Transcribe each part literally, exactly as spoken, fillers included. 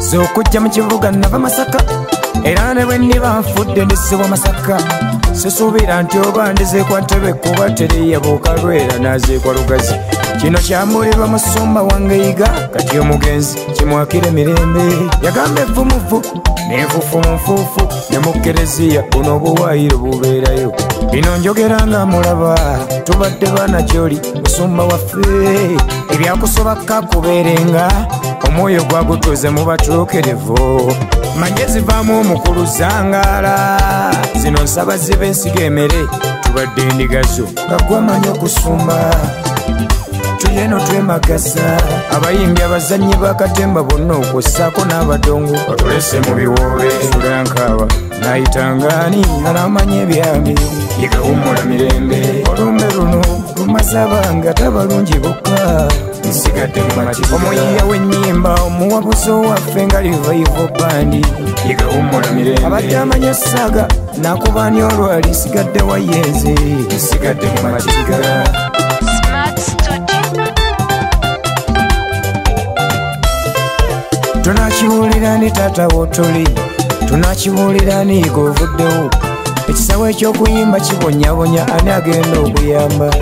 z'okujja mu kibuga nava Masaka era ne bwe niba nfudde ndisiwa Masaka sisuubira nti oba ndizeekwa Ntebe kuba teriyabuuka Lwera n'azeekwa Lugazi kino kyambulirwa musumba wange Yiga kati omugenzi kimwakire mirembe yagamba evvumuvu n'enfuufu mu nfuufu ne mu Kereziya buno obuwaayiro bubeerayo bino njogera nga mulaba tubadde baana gy'oli musumba waffe ebyakusobaka kubeerenga omwoyo gwagutuuze mu batuukirevu manje zivaamu omukulu zangaala zino nsaba zibe ensiga emere tubadde endigazo gagwamanyi okusumba tuyeno twemagaza abayimbi abazannyi bakatemba bonna okussaako n'abadongo batulese mu biwoobe tulankaaba nayitangaani alamanyi ebyambi yegawummula mirembe olumbe luno lumaze abanga tabalungi bokka nsigadde mu matiko omuyiya w'ennyimba omuwabuzi owaffe nga Revival Band yegawummula mirembe abadde amanya essaaga nakubaani olwali nsigadde wayenze nsigadde mu matiga tunakibuulira ni taata wotoli tunakibuulira ni Yiga ovuddewo ekisawo eky'okuyimba kibonyabonya ani agenda okuyamba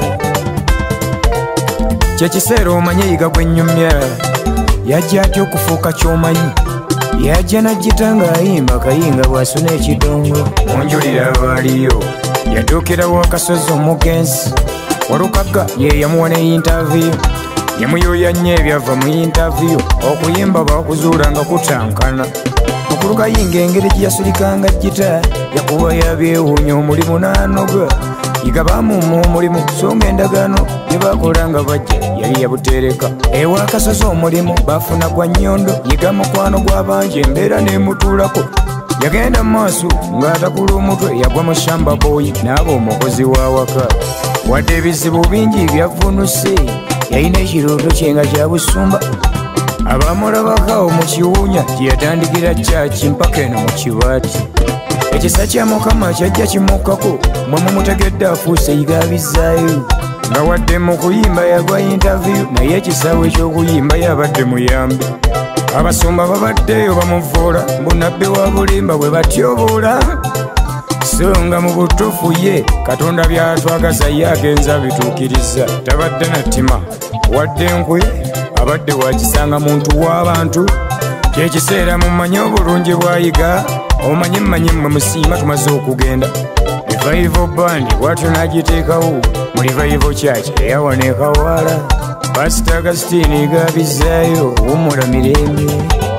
kyekiseera omanye Yiga gwennyumya yajja atya okufuuka ky'omanyi yajja n'ajjita ng'ayimba kayinga bw'asuna ekidongo munjulira abaaliyo yatuukirawo akasozi omugenzi Walukaga ye yamuwa ne yintaviyu yamuyooya nnyo ebyava mu yintaviyu okuyimba bakuzuula nga kutankana mukulu Kayinga engeri gye yasulikanga jjita yakuba yabyewuunya omulimu n'anoga Yiga baamuuma omulimu so ng'endagaano gye baakola nga bajja yali yabuteereka ewa akasozi omulimu baafuna gwa nnyondo Yiga mukwano gw'abangi embeera n'emutuulako yagenda mu maaso ng'atakula omutwe yagwa mu Shamba Boy n'aba omukozi w'awaka wadde ebizibu bingi byavunuse yalina ekirooto kye nga kya busumba abamulabakawo mu kiwuunya gye yatandikira kyaki mpaka eno mu kibaati ekisa kya Mukama kyajja kimukkako mwe mumutegedde afuuse Yiga abizzaayo nga wadde mu kuyimba yagwa yintaviyu naye ekisawo eky'okuyimba yabadde muyambi abasumba babaddeyo bamuvoola bunabbi wa bulimba bwe batyoboola so nga mu butuufu ye Katonda byatwagaza ye agenza bituukiriza tabadde na ttima wadde enkwe abadde wakisanga muntu w'abantu kyekiseera mumanye obulungi bwa Yiga omanye mmanyi mmwe musiima tumaze okugenda Revival Band bwatyo n'agiteekawo mu Revival Church eyawaneekawaala Pastor Augustine Yiga abizzaayo wummula mirembe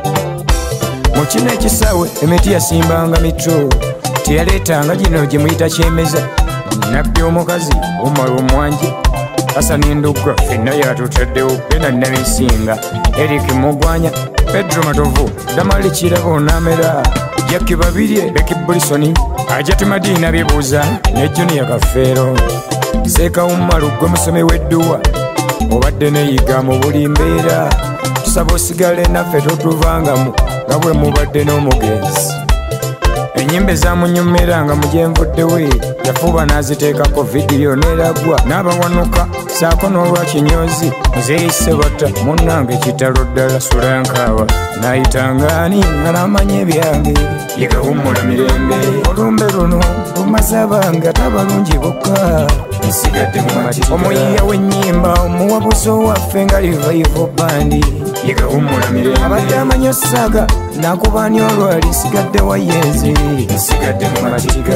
mu kino ekisawe emiti yasimbanga mitro teyaleetanga gino gye muyita kyemeza nabbi omukazi omala omwanji Hasani Ndugga ffenna yatutaddewo Bena Namisinga Eric Mugwanya Pedro Matovu Damali Kirabo Namera Jackie Babirye Becky Bulisoni Ajati Madina Bibuuza ne Junior Kafeero Seeka Umaru gwe musomi w'edduwa obadde ne Yiga mu buli mbeera tusaba osigale naffe totuvangamu nga bwe mubadde n'omugenzi enyimba ezamunyumiranga mu gye nvuddewo yafuba n'aziteekako vidiyo n'eragwa n'abawanuka saako n'olwa kinyozi muzeeyise bata munnange kitalo ddala sulankaaba nayitangaani nga n'amanya ebyange Yiga wummula mirembe olumbe luno lumaze abanga tabalungi bokka nsigadde mu matiko omuyiya w'ennyimba omuwabuzi owaffe nga Revival Band Yiga wummula mirembe abadde amanya essaaga nakubaani olwali nsigadde wayenze nsigadde mu matiga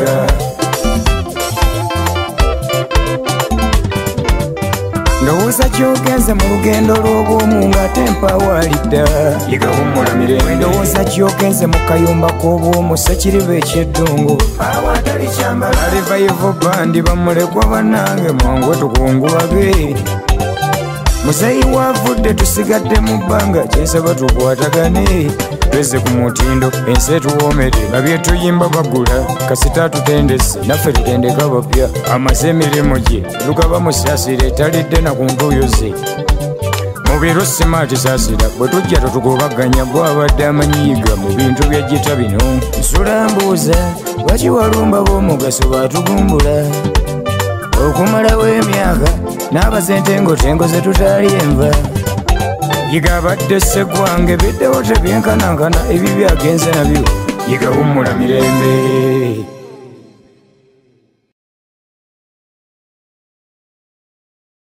ndowooza kyogenze mu lugendo lw'obwomu ng'ate mpawalidda Yiga wummula mirembe ndowooza kyogenze mu kayumba k'obwomu sekiriba ekyeddongo awatali kyambala Revival Band bamulekwa bannange mwangu tukungubage muzeeyi wavudde tusigadde mu bbanga kyensaba tukwatagane tweze ku mutindo ensi etuwoomere nga byetuyimba bagula kasita tutendese naffe tutendeka bapya amaze emirimu gye luka bamusaasira etalidde na ku ntuuyo ze mu biro simaati saasira bwe tujja tutugobaganya gwabadde amanyi Yiga mu bintu byajjita bino nsula mbuuza lwaki walumba b'omugaso baatugumbula okumalawo emyaka n'abazentengotengo ze tutaali enva yiga abadde sseggwange biddewo tebyenkanankana ebibi agenze nabyo yiga wummula mirembe